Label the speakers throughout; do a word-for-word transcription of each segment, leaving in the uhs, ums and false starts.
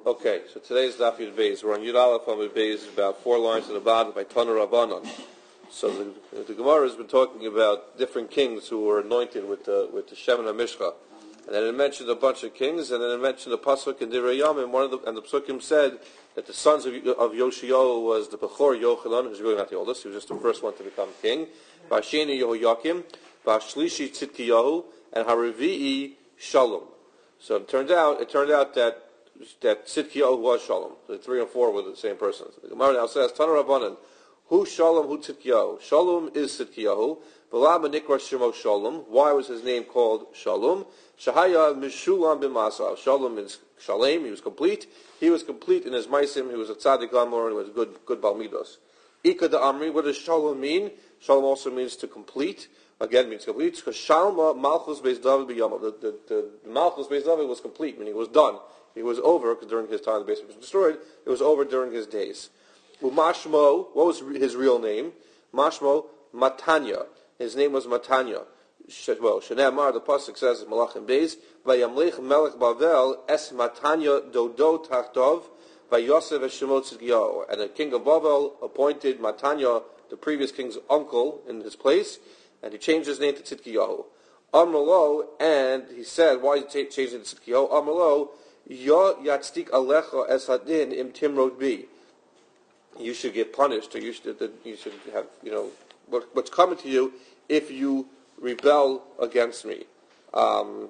Speaker 1: Okay, so today's Daf Yud Beis. We're on Yud Aleph Amud Beis, about four lines to the bottom by Tana Rabbanon. So the, the Gemara has been talking about different kings who were anointed with the with the Shem and Mishcha, and then it mentioned a bunch of kings, and then it mentioned the pasuk in Divrei Yamim. One of the and the pasukim said that the sons of of Yoshio was the Bechor Yochanan, who's really not the oldest; he was just the first one to become king. Vasheni Yehoyakim, Vashlishi Tzidkiyahu, and Haravi'i Shalom. So it turned out it turned out that. that Tzidkiyahu was Shalom. The three and four were the same person. The Gemara now says, Tana Rabbanan, who Shalom, who Tzidkiyahu? Shalom is Tzidkiyahu. V'lama nikra shemo Shalom. Why was his name called Shalom? Shahaya mishulam b'masav. Shalom means Shalem. He was complete. He was complete in his maisim. He was a tzaddik gamor. He was good, good balmidos. Ika da Amri. What does Shalom mean? Shalom also means to complete. Again, means complete. Because Shalma Malchus Beis David b'yamav. The, the, the, the Malchus Beis David was complete, meaning it was done. It was over during his time. The basement was destroyed. It was over during his days. Mashmo, what was his real name? Mashmo Matanya. His name was Matanya. Well, Shnei the pasuk says in Malachim Beis, Vayamlech Melech Bavel es Matanya Dodo Tachtov, Vayosef Shemot Tzidkiyahu. And the king of Bavel appointed Matanya, the previous king's uncle, in his place, and he changed his name to Tzidkiyahu. Amrlo, and he said, why did he change it to Tzidkiyahu? Amrlo, Yo yatztik alecha es hadin im timrod bi. You should get punished, or you should you should have you know what, what's coming to you if you rebel against me. Um,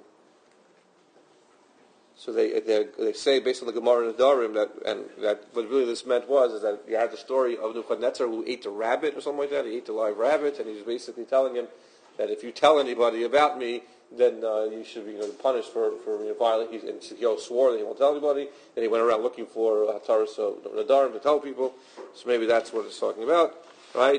Speaker 1: so they, they they say based on the Gemara and the Darim that and that what really this meant was is that you had the story of Nebuchadnezzar who ate a rabbit or something like that. He ate a live rabbit, and he's basically telling him that if you tell anybody about me, then uh, you should be you know, punished for, for you know, violating. And Tzidkiyahu swore that he won't tell anybody, and he went around looking for Hataras so Nadarim to tell people. So maybe that's what it's talking about, right?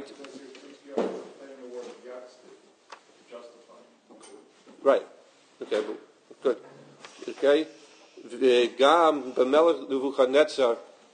Speaker 1: Right. Okay. Good. Okay. V'gam b'melech Nebuchadnezzar.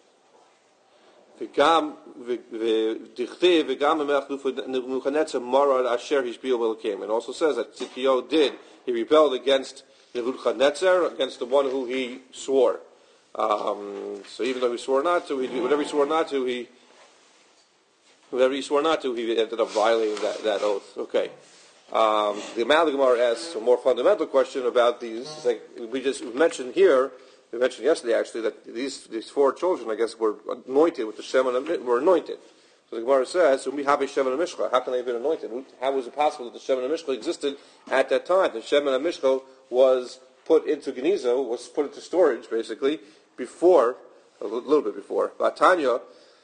Speaker 1: V'gam v'dichtei v'gam b'melech Nebuchadnezzar marad asher hishbiel v'lekim. It also says that Tzidkiyahu did. He rebelled against Nebuchadnezzar, against the one who he swore. Um, so even though he swore not to, he, whatever he swore not to, he whatever he swore not to, he ended up violating that, that oath. Okay. Um, the Gemara asks a more fundamental question about these. Like we just mentioned here, we mentioned yesterday actually that these these four children, I guess, were anointed with the Shem and were anointed. So the Gemara says, so we have a Shem and a Mishcha. How can they have been anointed? How was it possible that the Shem and a Mishcha existed at that time? The Shem and a Mishcha was put into Geniza, was put into storage, basically, before, a little bit before. Batanya,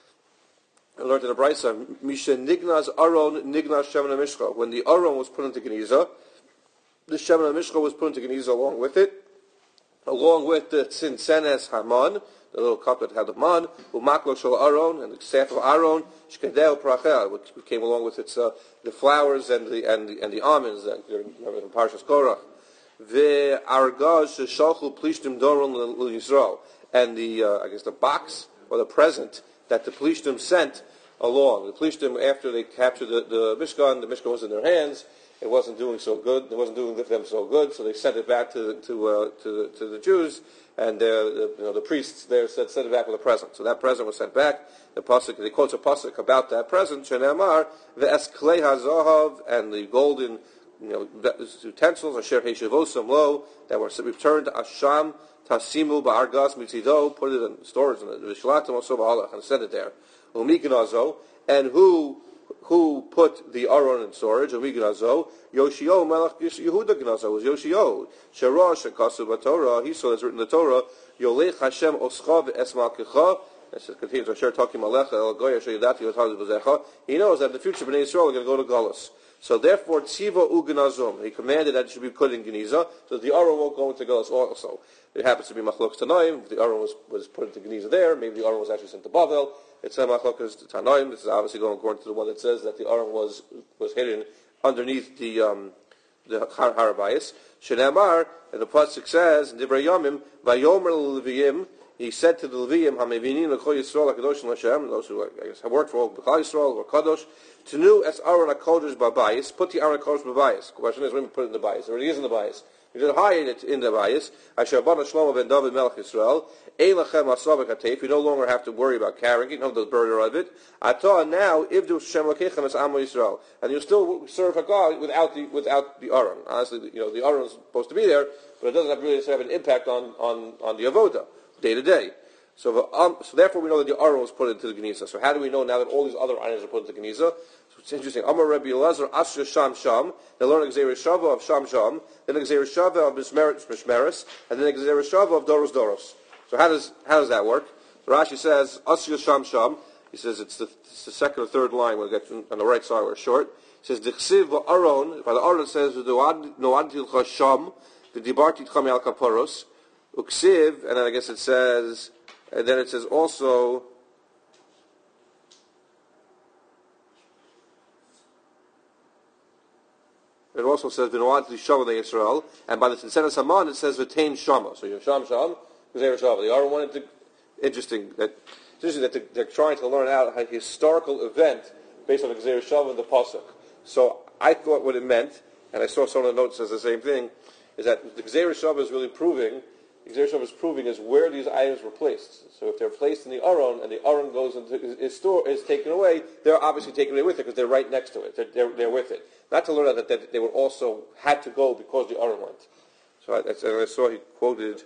Speaker 1: I learned in the Brisa, Misha Nignaz Aron Nignaz Shem and a Mishcha. When the Aron was put into Geniza, the Shem and a Mishcha was put into Geniza along with it, along with the Tzinsenes Haman, the little cup that had the man, umaklo shel Aaron, and the staff of Aaron, shkedeu prachel, which came along with its uh, the flowers and the and the and the almonds that remember in Parshas Korach. Ve argaz sheshalchu plishtim doron l'Yisrael, and the uh, I guess the box or the present that the plishtim sent along. The plishtim, after they captured the, the Mishkan, the Mishkan was in their hands. It wasn't doing so good. It wasn't doing them so good, so they sent it back to to uh, to, the, to the Jews, and uh, the, you know the priests there said send it back with a present. So that present was sent back. The pasuk they quotes a pasuk about that present. Shenemar ve'esklei hazahav, and the golden you know utensils asher heishivosam lo that were returned to Asham tasimu ba'argas mitzido, put it in storage in the v'shlatim also ba'alach and send it there. Umikinazo, and who. Who put the Aron in storage? Umignazo, Yoshio Melech Yehuda Gnazo was Yoshio. Sherash Shekasu Batorah. He saw it's written in the Torah. Yolech Hashem Oschav Esmalkecha. It continues. Asher talking Malecha El Goya Sheyadati Yotav Bezecha. He knows that in the future Bnei Yisrael are going to go to Galus. So therefore, Tziva Ugnazum. He commanded that it should be put in Geniza, so the Aron won't go into Galus also. It happens to be Machlok Tanaim. The Aron was, was put into Geniza there. Maybe the Aron was actually sent to Bavel. It's a Machlokas Tanaim. This is obviously going according to the one that says that the Aron was was hidden underneath the um, the Har Harabayas. Shenamar, and the pasuk says in Divrei Yamim, Vayomer Leviyim. He said to the Leviyim, Hamevinim L'Chol Yisrael HaKadosh L'Hashem, those who I guess have worked for B'Chol Yisrael or Kadosh, Tenu Es Aron HaKodesh B'Bayis. Put the Aron HaKodesh B'Bayis. The question is, when we put it in the Bayis? It already is in the Bayis. He said, hi, in, in the bias, Asher Bana Shlomo ben David Melech Yisrael, Eilachem Aslavik Hatef, you no longer have to worry about carrying it, no the burden of it. Atah now, Ivdu Shem Lakechem as Amo Yisrael. And you still serve a God without the without the Aron. Honestly, you know, the Aron is supposed to be there, but it doesn't have really have an impact on, on, on the Avodah, day to day. So, um, so therefore we know that the Aron was put into the Geniza. So how do we know now that all these other items are put into the Geniza? So it's interesting. Amar Rabbi Elazar Asher Sham Sham. They learn Exer Shava of Sham Sham, then Exer Shava of Mishmeres, and then Exer Shava of Doros Doros. So how does how does that work? So Rashi says Asher Sham Sham. He says it's the, it's the second or third line. We'll get on the right side. We're short. He says Dichsiv Aron. By the Aron it says Noadil Sham the Dibarti Tchami Al Kaporos Uksiv, and then I guess it says. And then it says also, it also says, V'noad Shama the Yisrael, and by the Tzenes Haman it says, V'tein Shama. So you have Sham Sham, Gzeir Shama. They are wanted to, interesting, that, it's interesting that they're, they're trying to learn out a historical event based on the Gzeir Shama and the Pasuk. So I thought what it meant, and I saw some of the notes says the same thing, is that the Gzeir Shama is really proving Gzeir Shava is proving is where these items were placed. So if they're placed in the Aron and the Aron goes into is store is taken away, they're obviously taken away with it because they're right next to it. They're, they're, they're with it. Not to learn that, that they were also had to go because the Aron went. So I, and I saw he quoted.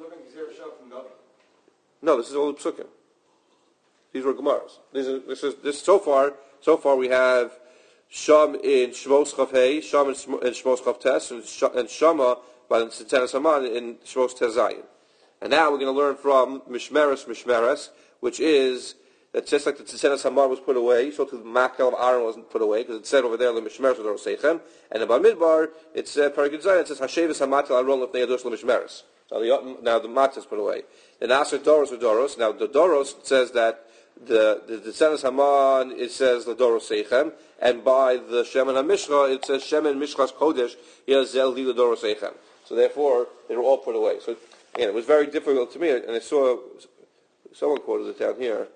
Speaker 1: No, this is all the Psukim. These were Gemaras. These are, this is this so far. So far we have Sham in Shmos Chav Hey, Sham in Shmos Chav Tes, and Shama by the Tzenes Haman in Shmos Tezayin. And now we're going to learn from Mishmeres Mishmeres, which is that just like the Tzenes Haman was put away, so too the Makel of Aaron wasn't put away, because it said over there the Mishmeres with Seichem, and in Bamidbar it's uh, Paragid Zayin, it says Hashevis Hamatel Aron Lefnei Yadosh LeMishmeres. Now the now the Mat is put away. And Aser Doros with Doros. Now the Doros says that the the, the Tzenes Haman it says the Doros Seichem, and by the Shemen HaMishcha it says Shemen Mishchas Kodesh Yazel Li Doros Seichem. So therefore, they were all put away. So again, it was very difficult to me, and I saw someone quoted it down here.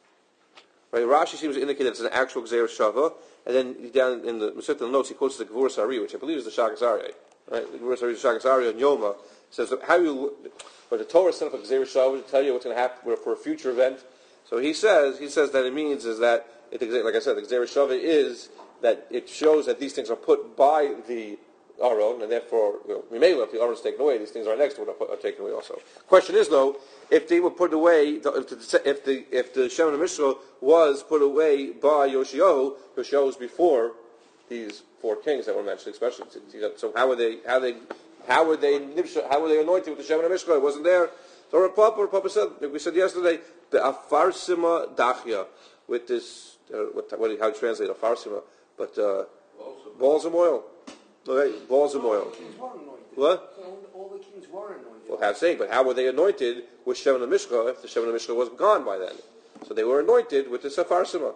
Speaker 1: Right, Rashi seems to indicate that it's an actual Gzeir Shava, and then down in the Masechta notes he quotes the Gevurah Sari, which I believe is the Shagas Aryeh. Right, the Gevurah Sari is the Shagas Aryeh and Yoma says how you, but the Torah set up a Gzeir Shava to tell you what's going to happen for a future event. So he says he says that it means is that it, like I said, the Gzeir Shava is that it shows that these things are put by the Aron, and therefore, you know, we may if the Aron is taken away, these things are next to it are, are taken away also. Question is though, if they were put away, if the if the, if the Shemen HaMishcha was put away by Yoshiyahu, Yoshiyahu was before these four kings that were mentioned, especially. So how were they? How they? How were they? How were they anointed with the Shemen HaMishcha? It wasn't there. So Rav Papa, Papa said, like we said yesterday, the afarsima dachya with this. Uh, what, what how do you translate afarsima? But uh, balls of oil. Okay, balls of oil. What?
Speaker 2: So all the kings were anointed.
Speaker 1: Well, have saying, but how were they anointed with Shemen HaMishcha if the Shemen HaMishcha was gone by then? So they were anointed with the Safarsima.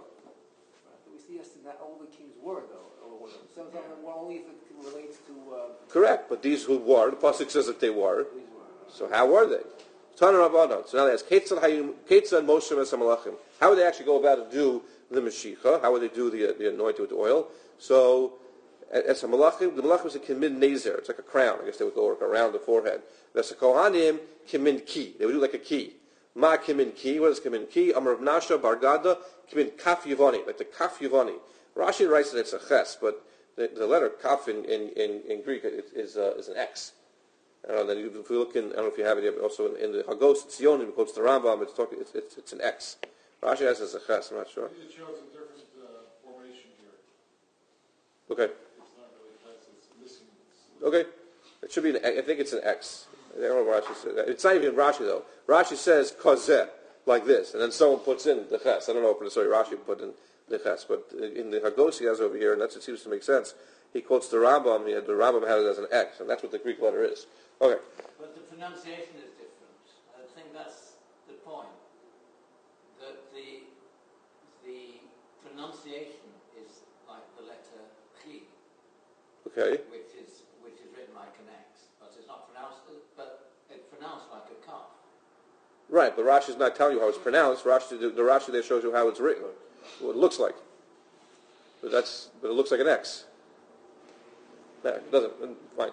Speaker 2: We see yesterday that all the kings were, though. Some of them were only if it relates to. Uh,
Speaker 1: Correct, but these who were, the pasuk says that they were. So how were they? Tana Rabbanon. So now they ask, Ketzad and Moshe Mesamalachim. How would they actually go about to do the Mashiach? How would they do the, the anointing with the oil? So. As a malachim, the malachim is a kimin nezer. It's like a crown. I guess they would go around the forehead. That's a kohanim kimin ki. They would do like a key. Ma kimin ki. What is kimin ki? Amar Rav Nasha Bargada kimin kaf yivani. Like the kaf yivani. Rashi writes that it's a ches, but the, the letter kaf in, in, in, in Greek is uh, is an X. I don't know. Then if we look in, I don't know if you have it also in, in the Hagos Tzionim, it quotes the Rambam. It's talking. It's, it's, it's an X. Rashi has it as a ches. I'm not sure.
Speaker 3: It shows a different uh, formation here.
Speaker 1: Okay. Okay, it should be. An, I think it's an X. I don't know what Rashi says. It's not even Rashi though. Rashi says kozeh like this, and then someone puts in the ches. I don't know if sorry Rashi put in the ches, but in the Hagos he has over here, and that's what seems to make sense. He quotes the Rambam. He had, the Rambam has it as an X, and that's what the Greek letter is. Okay.
Speaker 4: But the pronunciation is different. I think that's the point. That the the pronunciation is like the letter chi.
Speaker 1: Okay.
Speaker 4: Which is which is written like an X, but it's not pronounced. But it's pronounced like a kaf.
Speaker 1: Right, but Rashi's not telling you how it's pronounced. Rashi, the, the Rashi there shows you how it's written, what it looks like. But that's, but it looks like an X. No, it doesn't. Fine.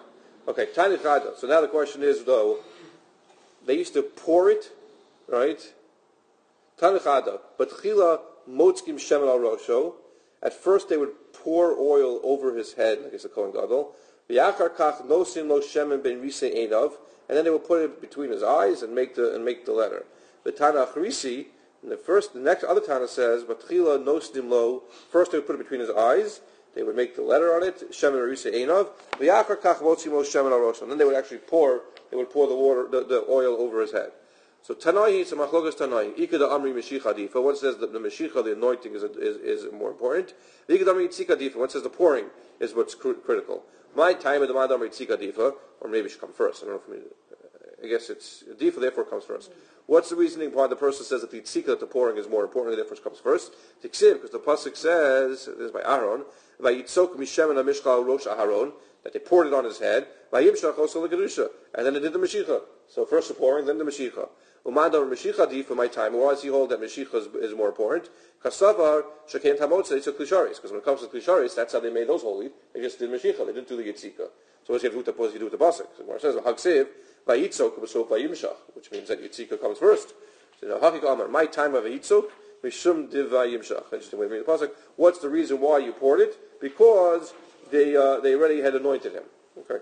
Speaker 1: Okay, tiny chada. So now the question is, though, they used to pour it, right? Tiny chada. But chila motzkim shemen al rosho. At first they would pour oil over his head, like it's a Kohen Gadol. V'yachar kach nosim lo shemen ben risei einav. And then they would put it between his eyes and make the and make the letter. The Tana Achrisi, in the first, the next other Tana says, "Batchila nosdim lo." First, they would put it between his eyes. They would make the letter on it. Shemen Risa Einav. V'yachar kach motzim lo shemen al rosh. And then they would actually pour. They would pour the water, the, the oil over his head. So Tanai, it's a machlokas Tanai. Ika da amri meshicha difa. One says that the meshicha, the anointing, is is, is more important. Ika da amri tzika difa. One says the pouring is what's cr- critical. My time of the man amri tzika difa, or maybe it should come first. I don't know if we, I guess it's difa, therefore it comes first. What's the reasoning behind the person says that the tzika, that the pouring is more important, therefore it comes first? Tiksiv, because the pasuk says, this is by Aaron, vayitzok mishemen hamishcha rosh Aharon, that they poured it on his head, vayimshach also legerusha, and then they did the meshicha. So first the pouring, then the meshicha. Umandam meshicha di for my time. Why does he hold that meshicha is, is more important? Kasavar sheken tamotza it's a klisharis, because when it comes to klisharis, that's how they made those holy. They just did meshicha. They didn't do the yitzika. So what's you do with the pos? You do with the pasuk. So it says hagsev vayitzok so vayimshach, which means that yitzika comes first. So now hakik amar my time of yitzok mishum div vayimshach. Interesting way to read the pasuk. What's the reason why you poured it? Because they uh, they already had anointed him. Okay.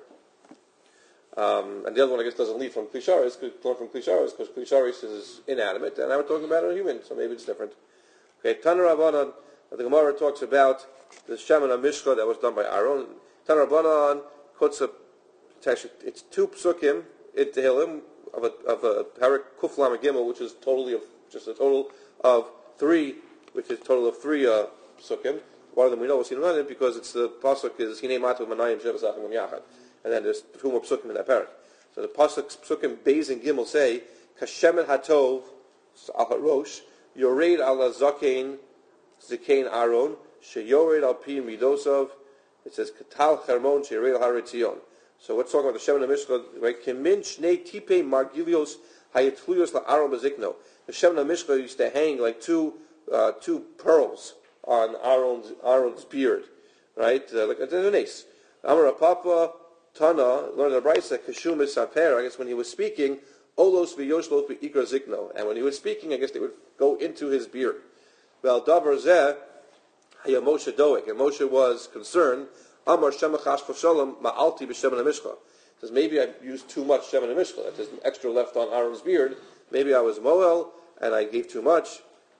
Speaker 1: Um, and the other one, I guess, doesn't lead from Klisharis, learn from Klisharis, because Klisharis is inanimate, and now we're talking about a human, so maybe it's different. Okay, Tanur Rabbanan, the Gemara talks about the Shemen HaMishcha that was done by Aaron. Tanur Rabbanan puts a, it's actually, it's two psukim in Tehillim of a, of a Parak Kuflam Gimel, which is totally of, just a total of three, which is a total of three uh, psukim. One of them we know was Sinemanim, because it's the pasuk is Hinei Matu Manayim Shevasachim Yachad. And then there's two more psukim in that parak. So the pasuk psukim Beis and Gimel say Kashemen Hatov Al Harosh Yored Al Zakein Zakein Aaron Sheyored Al Pi Midosov. It says Katal Charmon Sheyored Al Haretzion. So what's talking about the Shemen HaMishcha? Right? Kemin Shnei Tipe Margilios Hayetluyos La Aaron Bezikno. The Shemen HaMishcha used to hang like two uh, two pearls on Aaron's Aaron's beard, right? Uh, like a nace. Amar Papa. Tana learned the Brisa Kashum Saper. I guess when he was speaking, Olos v'Yoshlos v'Ikra Zikno, and when he was speaking, I guess they would go into his beard. Well, Davar Zeh Haya Moshe Doeg, and Moshe was concerned. Amar Shemachash Fashalom Ma'alti b'Shemen HaMishcha. Says maybe I used too much Shemen HaMishcha. There's extra left on Aaron's beard. Maybe I was Moel and I gave too much.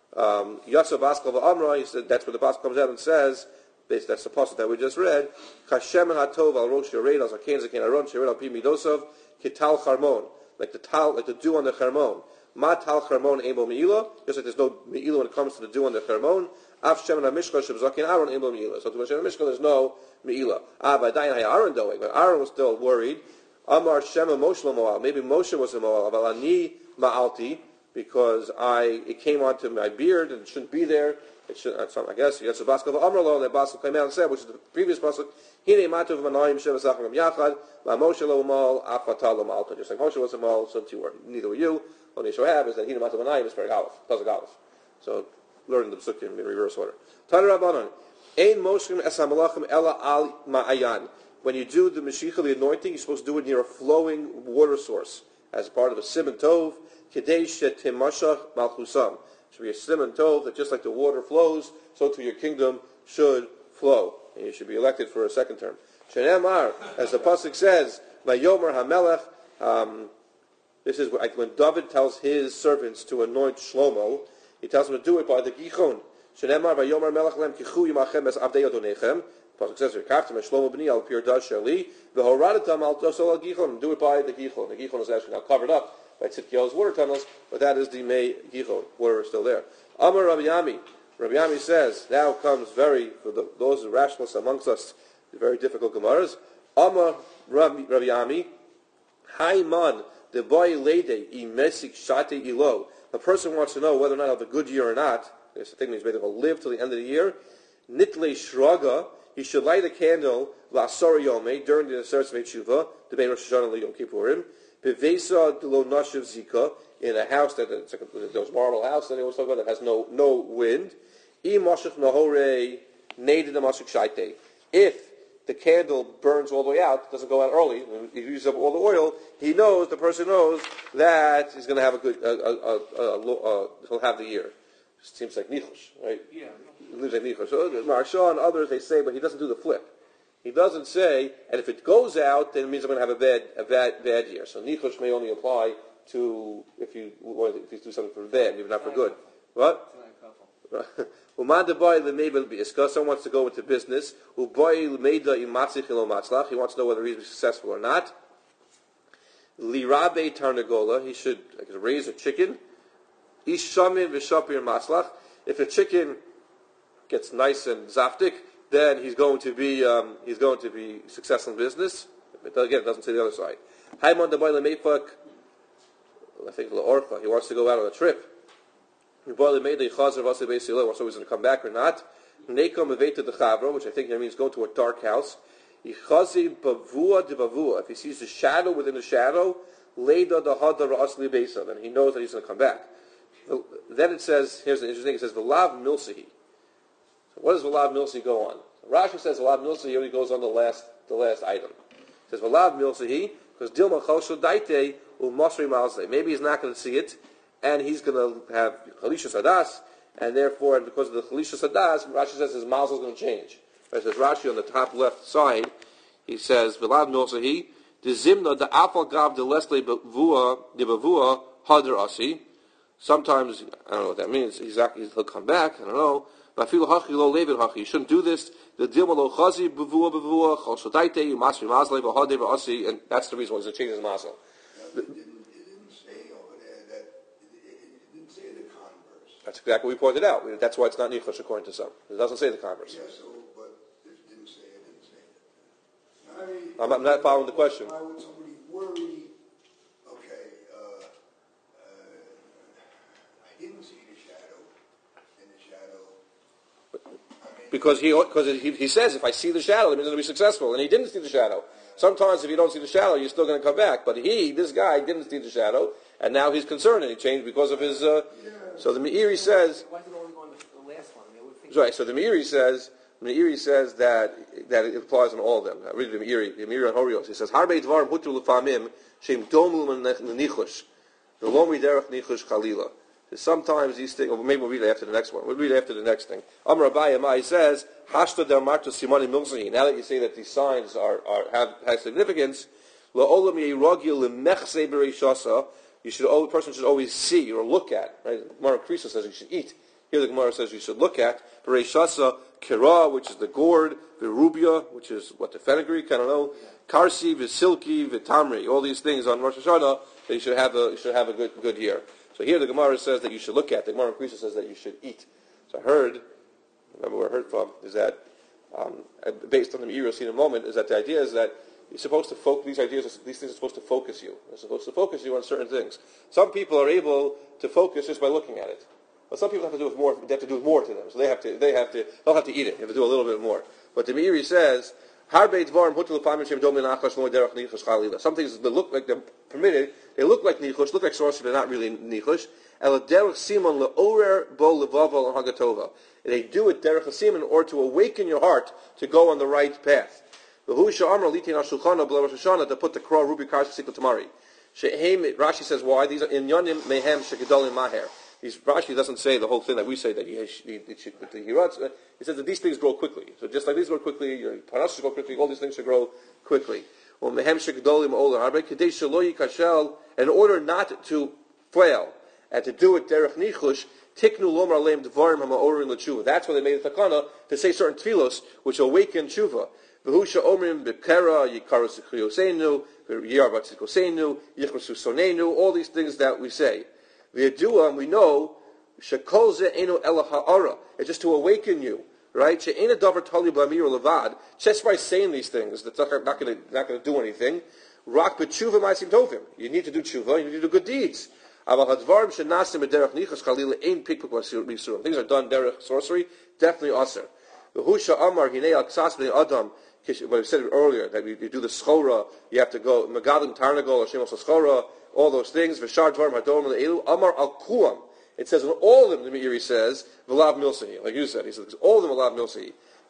Speaker 1: Yatsav Askal v'Amra. He said that's where the pasuk comes out and says. That's the passage that we just read. Kashemen hatov al rosh yored al zaken zaken aron shered al pi midosov kital charmon, like the tal, like the dew on the charmon. Ma tal charmon emo meila, just like there's no meila when it comes to the dew on the charmon. Af shemen hamishcha sheb zaken aron emo meila. So to the shemen hamishcha there's no meila. Ah, by dayin hay Aaron doing, but Aaron was still worried. Amar shema Moshe moal. Maybe Moshe was a moal. Aval ani ma'alti, because I it came onto my beard and it shouldn't be there. It should, I guess, yes, the Baskal of Amrlo, and the Baskal came out and said, which is the previous Baskal, Hine Matuv Manayim Shevasachim Yachad, La Moshe Lo Mal, Afatal Lo Malta. Just like Moshe was a Mal, so too were. Neither were you. Only issue I have is that Hine Matuv Manayim is very Aleph, Pasuk Aleph. So, learn the Psukim in reverse order. Tana Rabbanon, Ein Moshkim Es HaMalachim Ela Al Ma'ayan. When you do the Mashiach, the anointing, you're supposed to do it near a flowing water source, as part of a Simon Tov, Kedei Shetimashach Malchusam. Should be a simon tov that just like the water flows, so too your kingdom should flow, and you should be elected for a second term. Shenemar, as the pasuk says, Vayomer Hamelech. Um, this is when David tells his servants to anoint Shlomo. He tells them to do it by the gichon. Shenemar Vayomer Melech Lem Kichu Yimachem Es Avdei Adonechem. The pasuk says, "Rekachtem Shlomo B'ni Al Pir Dash Shali VeHoradatam Al Tosol Al Gichon." Do it by the gichon. The gichon is actually now covered up by Tzidkiyahu's water tunnels, but that is the Mei Gichon. Water is still there. Amar Rabbi Yami. Rabbi Yami says, now comes very, for the, those rationalists amongst us, very difficult Gemaras. Amar Rabbi Yami. Haiman, the boy lady, imesik shate ilo. A person wants to know whether or not I have a good year or not. This thing means maybe they'll live till the end of the year. Nitle shraga. He should light a candle, la soriyome, during the Aseret Tzvei Tshuva, the Bein Rosh Hashanah and Yom Kippurim. Bevesa de lo nashiv zika, in a house that it's like a, those marble house that they always talk about that has no no wind. I mashach nahore needed the mashach shaite. If the candle burns all the way out, doesn't go out early, and he uses up all the oil, he knows, the person knows that he's going to have a good, uh, uh, uh, uh, he'll have the year. It seems like nichush, right?
Speaker 2: Yeah.
Speaker 1: He lives like nichush. So Maharsha and others, they say, but he doesn't do the flip. He doesn't say, and if it goes out, then it means I'm going to have a bad, a bad, bad year. So nichush may only apply to if you if you do something for bad, maybe not for good. What? Someone wants to go into business. He wants to know whether he's successful or not. Lirabe tarnagola, he should like, raise a chicken. Ishamin v'shapir matzlach. If a chicken gets nice and zaftik, then he's going to be um, he's going to be successful in business. But again, it doesn't say the other side. Haimon daboy lemefak. I think L'orcha, he wants to go out on a trip. He made the chazer of Asi Beis Hillel, so he's going to come back or not. Nekom eveta the chavro, which I think that means go to a dark house. Ichazi bavua de bavua. If he sees the shadow within the shadow, leida the hadar asli beisa, then he knows that he's going to come back. Then it says, here's the interesting thing, it says v'lav milsihi. So what does v'lav milsihi go on? Rashi says v'lav milsihi only goes on the last the last item. It says v'lav milsihi because dilma chosho daite u'masri malzei. Maybe he's not going to see it, and he's going to have chalisha sadas, and therefore, and because of the chalisha sadas, Rashi says his mazel is going to change. Right, it says Rashi on the top left side, he says v'lav milsihi the zimna the apal gav the lesle bavua the bavua hadar asi. Sometimes I don't know what that means. Exactly, he'll come back. I don't know. You shouldn't do this. The dilma chazi bavua bavua choshodaite umasri mazle v'hadev asi, and that's the reason why he's going to change his mazel.
Speaker 5: It didn't, it didn't say over there that it, it didn't say the converse.
Speaker 1: That's exactly what we pointed out. That's why it's not nichush according to some. It doesn't say the converse.
Speaker 5: Yeah, so but it didn't say it didn't say that. I mean,
Speaker 1: I'm, I'm not following the question.
Speaker 5: Why would somebody worry? Okay, uh, uh, I didn't see the shadow. In the shadow. I mean,
Speaker 1: Because he because he, he says if I see the shadow, it means I'm going to be successful, and he didn't see the shadow. Sometimes if you don't see the shadow, you're still going to come back. But he, this guy, didn't see the shadow, and now he's concerned, and he changed because of his... Uh,
Speaker 5: yeah.
Speaker 1: So the Meiri says...
Speaker 2: Why is it only going to the last one? I mean, I would think
Speaker 1: Right, so the Meiri says... The Meiri says that that it applies on all of them. I read the Meiri, the Meiri on Horios. He says, Harbei dvarim hutu l'famim shem domlu l'nichush v'lo miderech nichush chalila. Sometimes these things, or maybe we'll read it after the next one. We'll read it after the next thing. Amar Abai Amai says, Hashta del martu simani milzahi. Now that you say that these signs are, are have, have significance, la'olam yeiragil l'mechse b'reishasa, you should, the person should always see or look at. Right? Gemara Krisa says you should eat. Here the Gemara says you should look at. B'reishasa, kira, which is the gourd, v'rubia, which is what, the fenugreek, I don't know, karsi, v'silki, v'tamri, all these things on Rosh Hashanah, that you should have a, you should have a good, good year. So here the Gemara says that you should look at. The Gemara in Krisa says that you should eat. So I heard, remember where I heard from, is that, um, based on the Meiri we'll see in a moment, is that the idea is that you're supposed to focus, these ideas, these things are supposed to focus you. They're supposed to focus you on certain things. Some people are able to focus just by looking at it. But some people have to do with more, they have to do with more to them. So they have to, they have to, they'll have to eat it. You have to do a little bit more. But the Meiri says, some things that look like they're permitted, they look like nichush, look like sorcery, they're not really nichush. They do it derech hasimon, or to awaken your heart to go on the right path. To put the crow ruby kars tamari. Rashi says why these are in yonim mehem shegedolim maher. He's, Rashi doesn't say the whole thing that we say that he, he, he, he writes. He says that these things grow quickly. So just like these grow quickly, your parashas grow quickly, all these things should grow quickly. In order not to fail and to do it derech nichush, tiknu lomar leim dvarim ha'ma'orin l'tshuva. That's why they made a takana to say certain tefillos which awaken tshuva. V'husha omrim b'kera yikaru sikriyosenu v'yarbat sikosenu yichrasu sonenu. All these things that we say. V'yadua, we know, shekol ze eno ela ha'ara. It's just to awaken you, right? She'ena davar tali b'amir levad. Just by saying these things, that's not going to not going to do anything. Rak b'tshuva ma'asim tovim. You need to do tshuva. You need to do good deeds. Aval hadvarim shenasim b'derech nichas chalila ein pikpuk b'surim. Things are done derech sorcery, definitely aser. V'husha amar hinei al ksas b'nei adam. What I said earlier, that you, you do the schora, you have to go megadim tarnagol Hashem also schora. All those things. V'shar dvarim hadom le'elu amar al kuam. It says in all of them, the Meiri says v'lav milsahi. Like you said, he says all of them v'lav milsahi.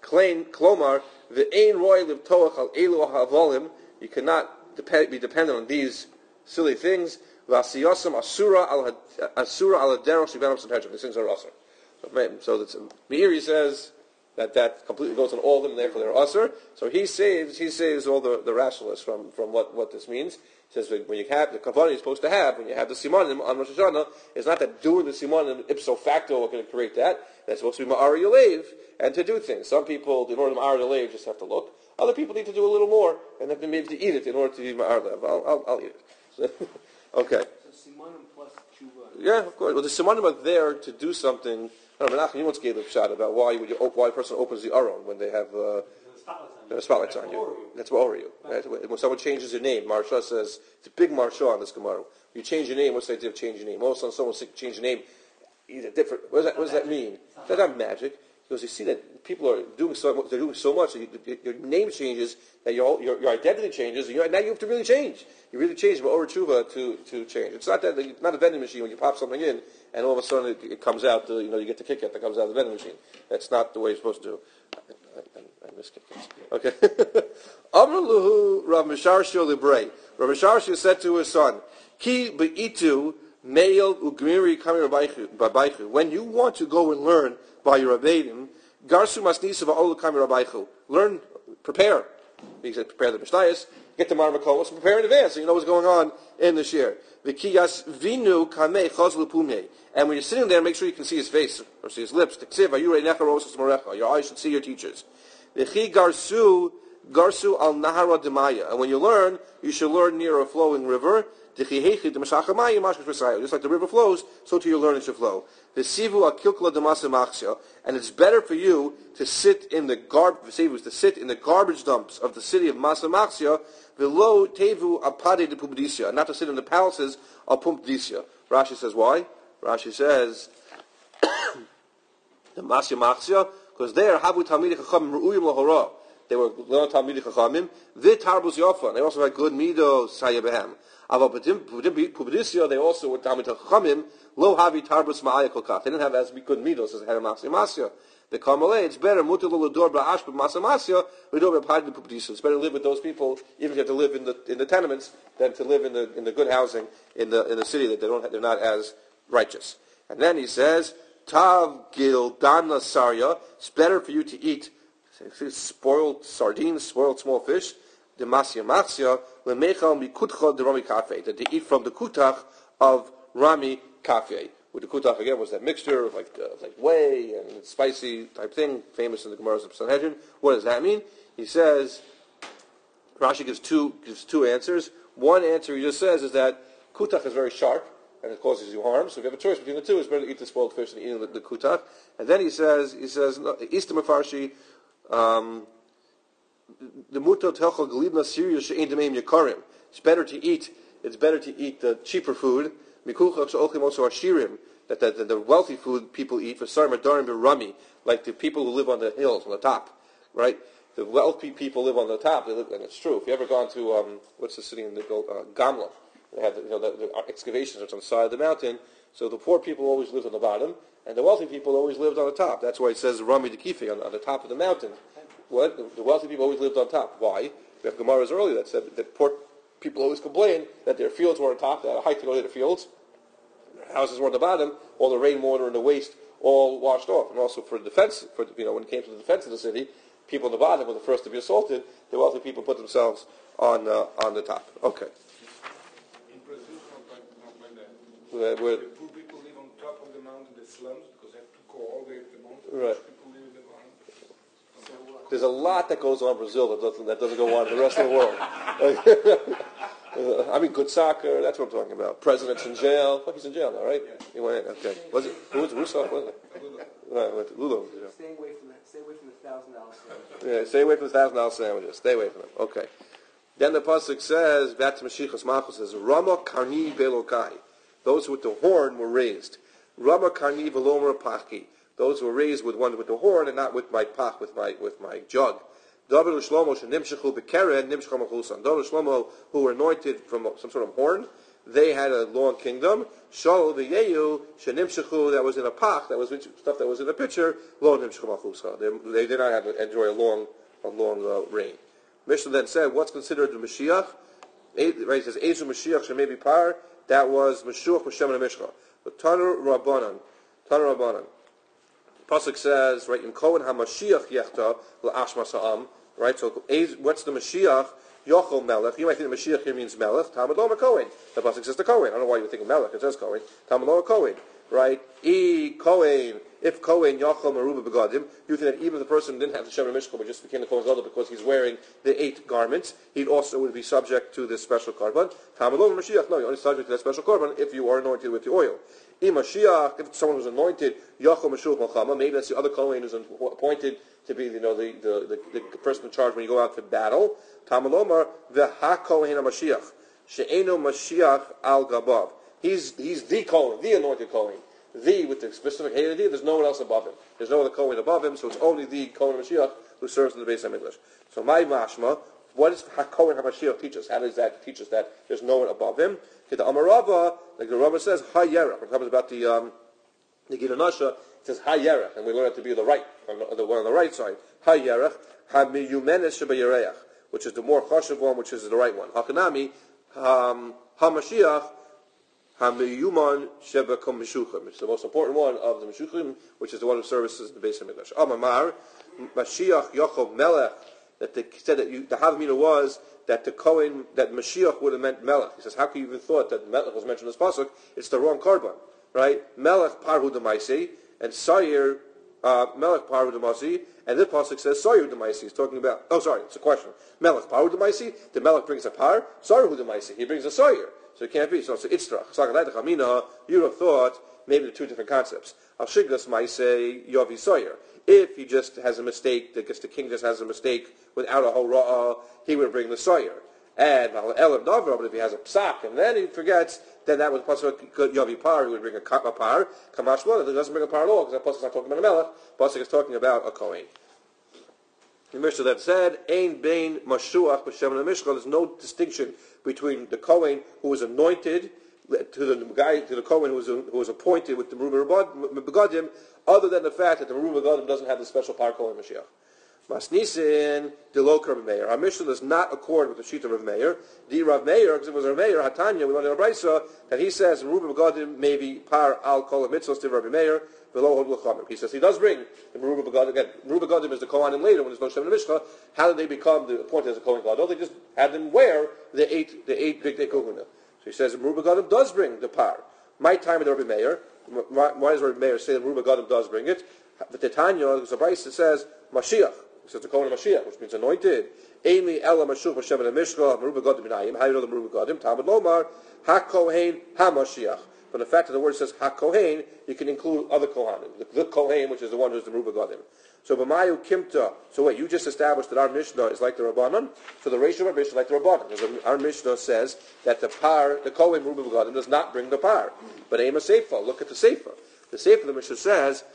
Speaker 1: Klein Klomar, the Ein Roy Liv Toach al Elu Havolim, you cannot depend, be dependent on these silly things. Vasiyosam Asura al Asura al Aderoch Shivanam Sanhedrin. These things are Asur. So, so that's Meiri says that that completely goes on all of them, and therefore they're Asur. So he saves he saves all the, the rationalists from, from what, what this means. He says when you have the kavanah you're supposed to have when you have the simanim on Rosh Hashanah, it's not that doing the simanim ipso facto are going to create that. That's supposed to be ma'ar yalev and to do things. Some people, in order to ma'ar yalev, just have to look. Other people need to do a little more and have to maybe to eat it in order to be ma'ar yalev. I'll, I'll, I'll eat it. Okay.
Speaker 2: So simanim plus tshuva.
Speaker 1: Yeah, of course. Well, the simanim are there to do something. I don't know, Menachem, you once gave a shot about why would you, why a person opens the aron when they have uh, the spotlights on you. That's what Oriyu. Right? When someone changes their name, Marsha says it's a big Marsha on this Gemara. You change your name. What's the idea of changing your name? All of a sudden, someone change your name. Either different. What does that? What does that mean? That's not magic. Because you see that people are doing so much. They're doing so much. That you, your name changes. That your your, your identity changes. And now you have to really change. You really change from over tshuva to to change. It's not that it's not a vending machine when you pop something in and all of a sudden it, it comes out. The, you know, you get the Kit Kat that comes out of the vending machine. That's not the way you're supposed to do. I, I, I miss Kit Kats. Okay. Amrluhu Rav Misharshio Librei. Rav Misharshio said to his son, Ki beitu meil ugmiri kami rabaichu. When you want to go and learn by your Rabbeim, Garsu Masnisa Va'olu Kami Rabaichu. Learn, prepare. He said, prepare the Mishnayos, get the Marmakolos, prepare in advance so you know what's going on in the shir. V'kiyas vinu kamei chazlu pumei. And when you're sitting there, make sure you can see his face or see his lips. T'ksiv ayurei necha rosas morecha. Your eyes should see your teachers. V'chi garsu garsu al nahara demaya. And when you learn, you should learn near a flowing river. Just like the river flows, so too your learning should flow. And it's better for you to sit in the garb to sit in the garbage dumps of the city of Masa Machsia, below Tevu Apade de Pumbedisia, and not to sit in the palaces of Pumbedisia. Rashi says why? Rashi says the Masya Machsia, because there Habu Talmidei Chachamim Ru'uyim Lahora. They were learning Talmidei Chachamim. The Tarbus Yofa. They also had good midos Sayabehem. Pumbedisia, they also were Talmidei Chachamim. Lo Havi Tarbus Ma'aya Kolkach. They didn't have as good midos as they had in Masya Masya. The Kamalei, it's better Mutar L'Dor Ba'ash B'Masa Masya. We don't have Padi Pumbedisia. It's better to live with those people, even if you have to live in the in the tenements, than to live in the in the good housing in the in the city that they don't they're not as righteous. And then he says, Tav Gil Dana Sarya. It's better for you to eat spoiled sardines, spoiled small fish, the masya masya, lemechal mikutcha de rami kafe, that they eat from the kutach of rami kafe. With the kutach again was that mixture of like uh, like whey and spicy type thing, famous in the Gemaras of Sanhedrin. What does that mean? He says, Rashi gives two gives two answers. One answer he just says is that kutach is very sharp and it causes you harm. So if you have a choice between the two, it's better to eat the spoiled fish than eating the, the kutach. And then he says he says Easter Mafarshi. Um, the muto telchol galibna Syria she'ein demeim yakarim. It's better to eat. It's better to eat the cheaper food. Mikuchach she'ochim also ashirim. That the, the, the wealthy food people eat for sarma darim berami, like the people who live on the hills on the top, right? The wealthy people live on the top. They live, and it's true. If you ever gone to um, what's the city in the uh, Gamla, they have the, you know the, the excavations that's on the side of the mountain. So the poor people always lived on the bottom, and the wealthy people always lived on the top. That's why it says Rami de Kife on, on the top of the mountain. What? The, the wealthy people always lived on top. Why? We have Gemaras earlier that said that poor people always complained that their fields were on top, they had a height to go to their fields, their houses were on the bottom, all the rainwater and the waste all washed off. And also for defense, for you know, when it came to the defense of the city, people on the bottom were the first to be assaulted. The wealthy people put themselves on uh, on the top. Okay.
Speaker 3: In Brazil, not like, not like that.
Speaker 1: Where, where,
Speaker 3: the poor people live on top of the mountain, the slums, because they have to go all the way up the mountain.
Speaker 1: Right.
Speaker 3: People live in the mountain.
Speaker 1: There's a lot that goes on in Brazil that doesn't, that doesn't go on in the rest of the world. I mean, good soccer, that's what I'm talking about. President's in jail. Oh, he's in jail now, right? Yeah. He went in, okay. Was it, who was it? Rousseff, wasn't it? Lulo. Right, Lulo. Yeah.
Speaker 2: Stay away from the, stay away from the thousand dollar sandwiches.
Speaker 1: Yeah, stay away from the thousand dollar sandwiches. Stay away from them. Okay. Then the pasuk says, back to Mashiachas Malchus says, Rama Karni Belokai. Those with the horn were raised. Rama Karni Velomer Pachi. Those who were raised with one with the horn and not with my pach, with my with my jug. David Shlomo shenimshechu bekeren nimshcha machusan. David Shlomo who were anointed from some sort of horn, they had a long kingdom. Shol v'yeyu shenimshechu, that was in a pach, that was stuff that was in a pitcher. Lo nimshechu malchusa. They, they did not have to enjoy a long, a long uh, reign. Mishnah then said, what's considered the Mashiach? Right, it says Ezu Mashiach shemebi par. That was Mashuach b'shem Mishcha. But Tanur Rabbanan, Tanur Rabbanan. Pasuk says, right, in Kohen HaMashiach Yechta L'Ashma Sa'am, right, so what's the Mashiach? Yochel Melech. You might think the Mashiach here means Melech. Talmud Loma Kohen. The Pasuk says the Kohen. I don't know why you think of Melech. It says Kohen. Talmud Loma Kohen. Right? E Kohen. If Kohen Yochel Meruba Begadim, you think that even if the person didn't have the Shem Mishcha but just became the Kohen's Gadol because he's wearing the eight garments, he also would be subject to this special korban. Talmud Loma Mashiach. No, you're only subject to that special korban if you are anointed with the oil. E Mashiach, if someone was anointed, Yochel Mashuach Malchama, maybe that's the other Kohen who's appointed to be, you know, the, the, the, the person in charge when you go out to battle. Tamalomar v'ha Kohen HaMashiach she'eno Mashiach al Gabav. He's he's the Kohen, the anointed Kohen, the with the specific Hey. There's no one else above him. There's no other Kohen above him, so it's only the Kohen Mashiach who serves in the Beis HaMikdash. So my mashma, what does ha Kohen HaMashiach teach us? How does that teach us that there's no one above him? The Amarava, like the Rambam says, Ha Yerach. When it comes about the um, the Gila Nasha, it says Ha Yerach, and we learn it to be the right, on the, the one on the right side. Ha Yerach, Ha Miyumenes Sheba Yereach, which is the more chashuv one, which is the right one. Hakanami, um, Ha Mashiach, Ha Miyuman Sheba Kom Meshuchim. It's the most important one of the Meshuchim, which is the one who services the Beis HaMikdash. Amamar, Mashiach Yochel Melech, that they said that you, the Havamina was that the Kohen, that Mashiach would have meant Melech. He says, how can you even thought that Melech was mentioned in this pasuk? It's the wrong korban, right? Melech Parhu D'Maisi, and Sayir, uh, Melech Parhu D'Maisi, and this pasuk says Sayir D'Maisi. He's talking about, oh sorry, it's a question. Melech Parhu D'Maisi, the Melech brings a par, Sayir D'Maisi, he brings a Sayir. So it can't be. So it's Itzrach. You would have thought maybe the two different concepts. Al-Shiglas might say Yavi Sayir. If he just has a mistake, because the king just has a mistake without a whole ra'ah, he would bring the Sayir. And Elam Davra, but if he has a psak and then he forgets, then that would possibly Yavi Par, he would bring a, a par. Kamash Lona, it doesn't bring a par at all, because that pasuk is not talking about a melech, pasuk is talking about a Kohen. The Mishnah that said, Ein Bein Mashuach B'Shem Mishcha, there's no distinction between the Kohen who was anointed to the guy, to the Kohen who was, who was appointed with the Meruba Begadim, other than the fact that the Meruba Begadim doesn't have the special par Kohen Mashiach. Masnisin Delok Rav Meir. Our Mishnah does not accord with the sheet of Rav Meir. The Rav Meir, because it was Rav Meir, Hatanya, we learned in a brayso that he says Meruba Begadim may be par al kol mitzvos to Rav Meir below hod l'chamim. He says he does bring the Meruba Begadim. Again, Meruba Begadim is the Kohanim later when there's no Shem in the Mishcha. How did they become the appointed as a Kohen Gadol? They just had them wear the eight the eight big day kohuna. So he says Meruba Begadim does bring the par. My time with Rav Meir. Why does Rav Meir say that Meruba Begadim does bring it? But the Tanya, there's a brayso that says Mashiach. It says the Kohen Mashiach, which means anointed. Amy Ella Mashuch Hashem and Mishcha, Meruba Gadim Minayim. How do you know the Meruba Gadim? Talmud Lomar, Ha Kohen, Ha Mashiach. But the fact that the word says Ha Kohen, you can include other Kohanim. The, the Kohen, which is the one who's the Meruba Gadim. So B'mayu Kimta. So wait, you just established that our Mishnah is like the Rabbanon. So the ratio of our Mishnah is like the Rabbanon. Because our Mishnah says that the par, the Kohen Meruba Gadim does not bring the par. But Ema Seifa. Look at the Seifa. The Seifa of the Mishnah says,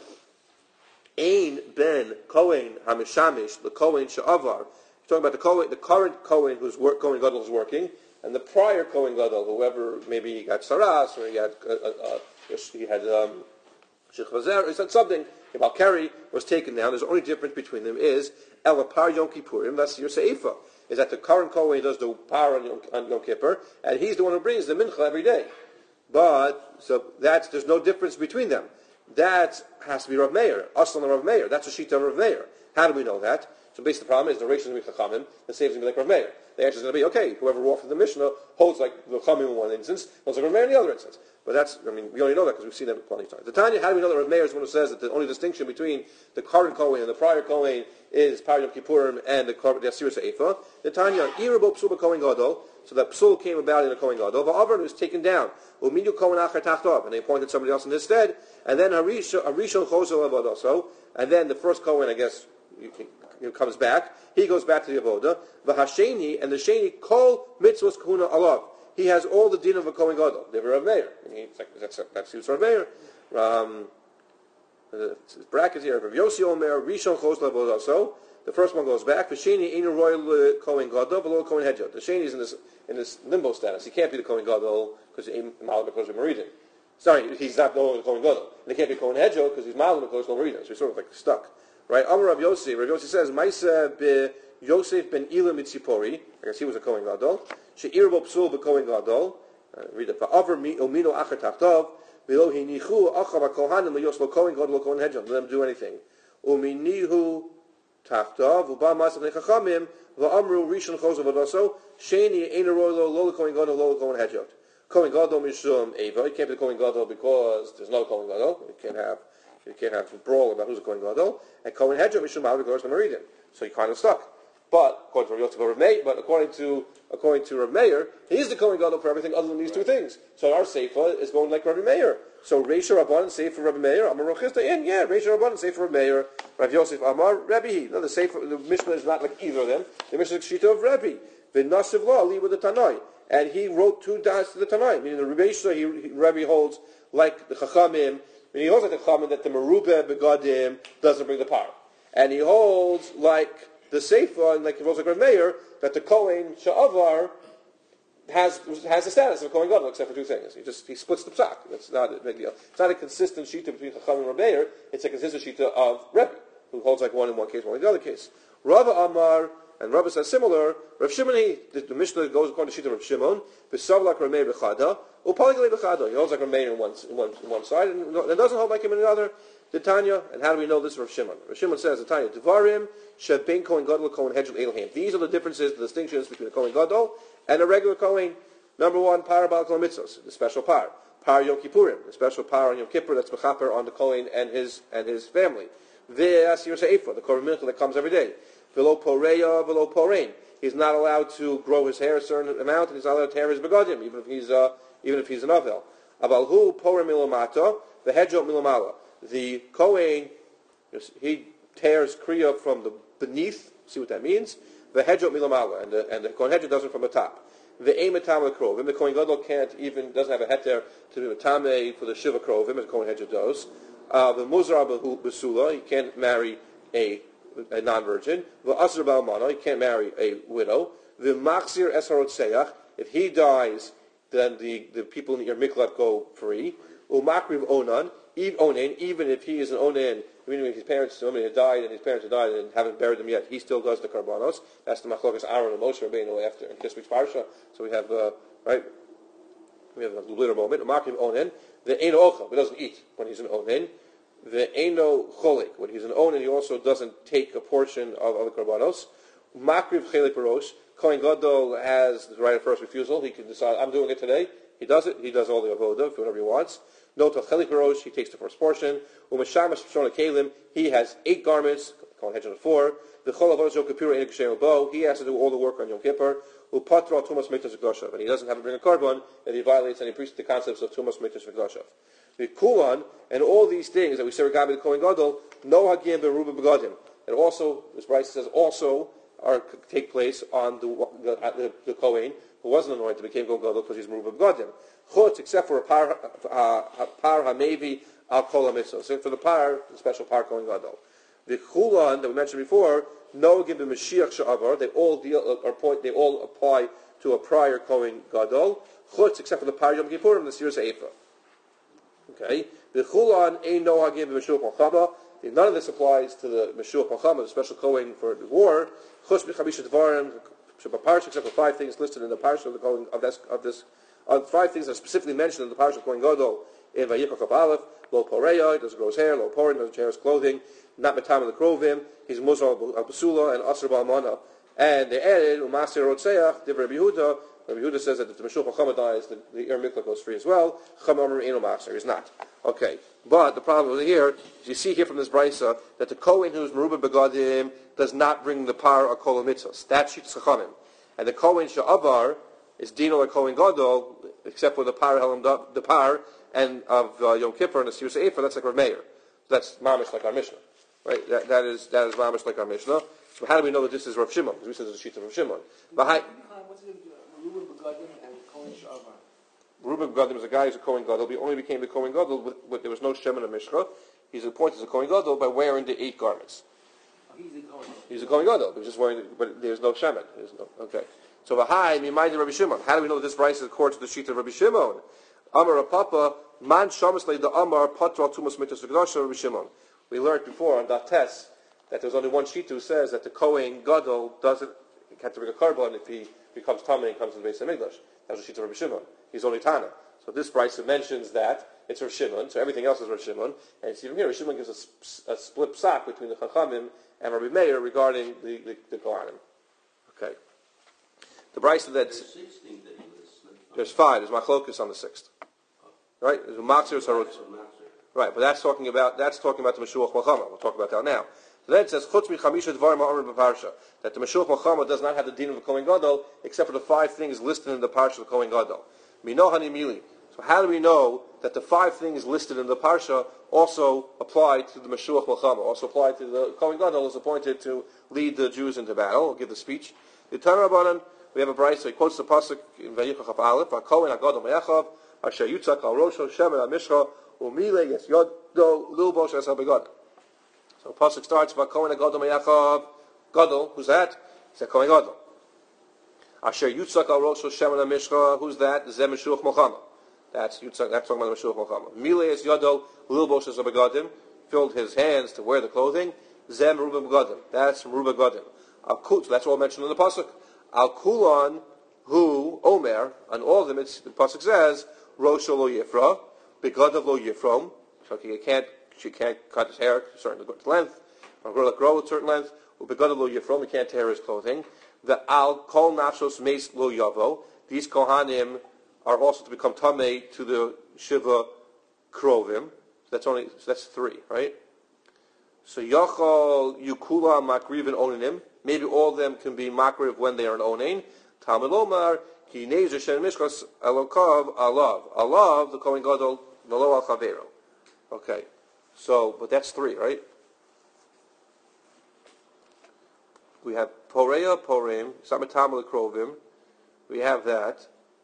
Speaker 1: Ein ben Kohen Hamishamish, the Kohen Sha'avar. He's talking about the Kohen, the current Kohen whose work, Kohen Gadol is working, and the prior Kohen Gadol, whoever, maybe he got Saras, or he had uh, uh, he had um, Shech Vazer, he said something about Keri was taken down. There's the only difference between them is Elapar Yom Kippurim. That's your Seifa. Is that the current Kohen does the par on Yom, on Yom Kippur, and he's the one who brings the mincha every day. But so that's there's no difference between them. That has to be Rav Meir. Aslan Rav Meir. That's a sheet of Rav Meir. How do we know that? So basically the problem is the ratio is going to be Chachamim, the saves going to be like Rav Meir. The answer is going to be, okay, whoever walked in the Mishnah holds like the Chachamim in one instance, holds like Rav Meir in the other instance. But that's, I mean, we only know that because we've seen that plenty of times. The Tanya, how do we know that Rav Meir is the one who says that the only distinction between the current Kohen and the prior Kohen is Par Yom Kippurim and the Asir Se'efa? The Tanya, Irabo Psul Kohen Gadol, so that Psul came about in the Kohen Gadol, Va'avron was taken down, Uminyu Kohen Achar Tachtov, and they appointed somebody else in his stead, and then Harishon Chosel Avodah, and then the first Kohen, I guess, he comes back, he goes back to the Avodah, V'hasheni, and the Sheni, Kol Mitzvos Kahuna Alav. He has all the din of a Kohen Gadol. They were Rav Meir. I mean, like, that's that's who's Rav Meir. Um, the brackets here. Rav Yossi Omer Rishon Chosel Avodah. So the first one goes back. V'sheni Einu Royal Kohen Gadol, V'lo Kohen Hedjot. The Sheni is in this in this limbo status. He can't be the Kohen Gadol because he's Mal B'Kosh Meridim. Sorry, he's not the Kohen Gadol. And he can't be Kohen Hedjo because he's Mal B'Kosh Meridim. So he's sort of like stuck. Right? Amar Rav Yossi. Rav Yossi says, Maisa be Yosef ben Ila Mitzipori. I guess he was a Kohen Gadol. She'ir bo psul b'Kohen Gadol. Read it. Va'avar omino acher tachtov. V'lo hinichu achav ha'kohanim l'yos lo Kohen Gadol lo Kohen Hedjo. Let them do anything. Uminihu tachtov. U'ba masav nechachamim. Va'amru rishon chozav adoso. Sheni ein aroi lo lo Kohen Gadol lo Kohen Hedjo. Kohen Gadol mishum eva. You can't be the Kohen Gadol because there's no Kohen Gadol. You can't have you can't have a brawl about who's a Kohen Gadol. And Kohen Hedjo mishum mal because the Meridim. So you're kind of stuck. But according to Rav Meir, but according to according to Rav Meir, he's the Kohen Gadol for everything other than these two things. So our Seifa is going like Rav Meir. So Reisha Rabban and Seifa Rav Meir. Amar Rochista in yeah. Reisha Rabban and Seifa Rav Meir. Rav Yosef Amar Rabbi. No, the Seifa, the Mishnah is not like either of them. The Mishnah is Shita of Rabbi. V'nasiv law li with the Tanai. And he wrote two das to the Tanai. Meaning the Rebbeisha, he, he Rabbi holds like the Chachamim. I mean, he holds like the Chachamim that the Merubah Begadim doesn't bring the power. And he holds like the Seifa, and like he holds like Rav Meir, that the Kohen Sha'avar has has the status of a Kohen Gadol, except for two things. He just he splits the psak. It's not a big deal. It's not a consistent shita between Chachamim and Rav Meir. It's a consistent shita of Rebbe, who holds like one in one case, one in the other case. Rava Amar. And Rabbi says similar. Rav Shimon, he, the, the Mishnah goes according to Shita Rav Shimon. V'sav like Rav Meir b'chada. U'paligale b'chada. He holds like Rav Meir in one, in one, in one side, and, and doesn't hold like him in the other. The Tanya, and how do we know this? Rav Shimon. Rav Shimon says the Tanya. Devarim shebein Kohen Gadol Kohen Hedgel Elohim. These are the differences, the distinctions between a Kohen Gadol and a regular Kohen. Number one, par bal kol mitzvos, the special par. Par Yom Kippurim, the special par on Yom Kippur that's mechaper on the Kohen and his and his family. Ve'asir se'efa, the korban mincha that comes every day. V'lo poreya, v'lo porein. He's not allowed to grow his hair a certain amount, and he's not allowed to tear his begadim, even if he's uh, even if he's an avel. Avalhu porem milomata, the hedjot milomala. The Kohen, he tears kriya from the beneath. See what that means? The hedjot milomala, and the and the Kohen hedjot does it from the top. The eimatam krov. The Kohen Gadol can't even doesn't have a heter to do a tamei for the shiva krovim as the Kohen hedjot does. Uh, the muzar besula, he can't marry a a non-virgin. V'asr ba'almana, he can't marry a widow. V'machzir esharot seyach, if he dies, then the, the people in your miklat go free. U'makriv onan, onen, even if he is an onen, meaning if his parents, somebody had died and his parents had died and haven't buried them yet, he still does the karbanos. That's the machlokas Aaron and Moshe Rabbeinu after in this week's parsha. So we have uh, right, we have a later moment. U'makriv onen, the ein ocha, he doesn't eat when he's an onen. The Eino Cholik, when he's an onen, he also doesn't take a portion of other karbanos. Makriv Chelik Barosh, Kohen Gadol has the right of first refusal. He can decide, I'm doing it today. He does it. He does all the avodah, whatever he wants. Noto Chelik Barosh, he takes the first portion. Umashamash Shona Kalim, he has eight garments. Kohen Hedjon four. The Chol Avodah Yom Kippur Ein Kshem Bo, he has to do all the work on Yom Kippur. Upatra Tumas Mikdash V'Gdoshav, and he doesn't have to bring a carbon, and he violates and he preaches the concepts of Tumas Mikdash V'Gdoshav. The Kulan, and all these things that we say regarding the Kohen Gadol, no Hagim Beruba Begadim. And also, as Bryce says, also are take place on the the, the, the Kohen who wasn't anointed, became Kohen Gadol because he's Beruba Begadim. Chutz, except for a par, uh, par Hamevi Al Kol HaMitzvah. So for the par, the special par Kohen Gadol. The Kulan that we mentioned before, no Hagim B'Mashiach Sha'avar, they all deal, or point, they all apply to a prior Kohen Gadol. Chutz, except for the par Yom Kippurim, the Sir Se'efa. Okay, the Chulan ain't no hagim b'meshul palchama. None of this applies to the meshul palchama, the special Kohen for the war. Chus b'chamisha dvarim shabaparsha, except for five things listed in the parsha of the Kohen of this of this uh, five things that are specifically mentioned in the parsha of Kohen Gadol in Vayikra Kaf Aleph. Lo poreya, he doesn't grow his hair. Lo porin, doesn't change his clothing. Not metam the krovim. He's muzal al basula and asr ba'almana. And they added umasir rotzeach divrei Rabbi Yehuda. Rabbi Yehuda says that if the Meshul Chachama dies, the, the Ir Mikla goes free as well. Chamamar Eino Maser is not. Okay. But the problem here, is you see here from this Brisa, that the Kohen who's Meruba Begadim does not bring the par or Kol HaMitzvos. That's Shittas Chachamim. And the Kohen Sha'avar is Dino or Kohen Gadol, except for the par, the par and of uh, Yom Kippur and the Sir Se'efa, that's like Rav Meir. That's Mamish like our Mishnah. Right? That, that is that is Mamish like our Mishnah. So how do we know that this is Rav Shimon? Because we said it's a Shittas of Rav Shimon. But how,
Speaker 2: Reuben Begadim and Kohen Sha'avar.
Speaker 1: Reuben Begadim is a guy who's a Kohen Gadol. He only became the Kohen Gadol with, with there was no Shem in the Mishcha. He's appointed as a Kohen Gadol by wearing the eight garments.
Speaker 2: Oh, he's a Kohen.
Speaker 1: He's a Kohen Gadol. He's just wearing, but there's no Shemin. There's no okay. So v'hai mimaydi Rabbi Shimon. How do we know that this brisa is according to the sheet of Rabbi Shimon? Amar Papa man shamas le the Amar patra tumas mitzvos v'kedusha Rabbi Shimon. We learned before on that test that there's only one sheet who says that the Kohen Gadol doesn't have to bring a carbon if he becomes tamei and comes to the Beis Hamikdash. That's the sheet of Rabbi Shimon. He's only Tana. So this brisa mentions that it's Rav Shimon, so everything else is Rav Shimon. And see from here, Rav Shimon gives a, a split psak between the Chachamim and Rabbi Meir regarding the, the, the Kohanim. Okay. The brisa that there's five. There's machlokus on the sixth. Right? There's a Matzir Sarut. Right, but that's talking about that's talking about the Mashuach Malchama. We'll talk about that now. Then it says Chutz Michamisha Dvarim Ha'orim B'Parsha, that the Mashuach Malchama does not have the din of the Kohen Gadol except for the five things listed in the Parsha of the Kohen Gadol. Mino Hani Mili. So how do we know that the five things listed in the Parsha also apply to the Mashuach Malchama, also apply to the Kohen Gadol is appointed to lead the Jews into battle, or give the speech? The Torah Rabbanan, we have a brayso. He quotes the pasuk in Vayikra Chaf Aleph, HaKohen HaGadol Me'achav, Asher Yutzak Al Rosho Shemen HaMishcha, Umile Yes Yodo Lilbosh Es HaBegad. So the pasuk starts by Kohen HaGadol Me'achav, Gadol, who's that? It's a Kohen Gadol. Asher Yutzak Al Rosho Shemen HaMishcha, who's that? Zeh Mashuach Malchama. That's Yutzak, that's talking about the Mashuach Malchama. Mile Yes Yodo Lilbosh Es HaBegadim, filled his hands to wear the clothing. Zeh Meruba Begadim, that's Meruba Begadim. So that's all mentioned in the pasuk. Al Kulon, who Omer, and all of them, it's, the pasuk says, Rosh lo Yifra, Begadav lo Yifrom. So he can't, she can't cut his hair a certain length, or grow, grow a certain length. Begadav lo Yifrom, he can't tear his clothing. The Al Kol Nafshos Meis lo Yavo. These Kohanim are also to become Tamei to the Shiva Krovim. That's only so that's three, right? So Yachal Yukula Makrivin Onanim. Maybe all of them can be makriv when they are an onain. Talmud Lomar ki nezer shen mishkas elokav alav alav the Kohen Gadol v'lo al chavero. Okay, so but that's three, right? We have poreya porim samatam lekrovim. We have that.